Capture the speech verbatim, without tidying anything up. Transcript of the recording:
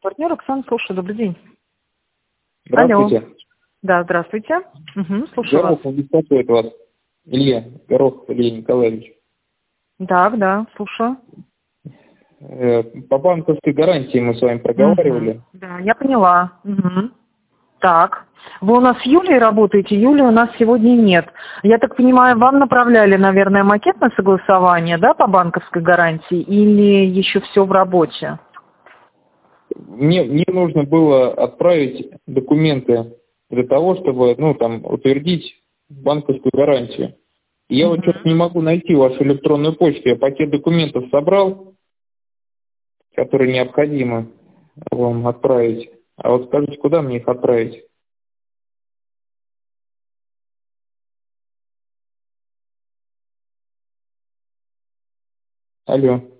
Партнер Оксана, слушаю, добрый день. Здравствуйте. Алло. Да, здравствуйте. Угу, слушаю вас. Горохов беспокоит вас. Илья Горохов Илья Николаевич. Так, да, слушаю. Э, По банковской гарантии мы с вами проговаривали. Угу. Да, я поняла. Угу. Так. Вы у нас с Юлей работаете? Юли у нас сегодня нет. Я так понимаю, вам направляли, наверное, макет на согласование, да, по банковской гарантии? Или еще все в работе? Мне, мне нужно было отправить документы для того, чтобы, ну, там, утвердить банковскую гарантию. И я Угу. вот что-то не могу найти вашу электронную почту. Я пакет документов собрал, которые необходимо вам отправить. А вот скажите, куда мне их отправить? Алло.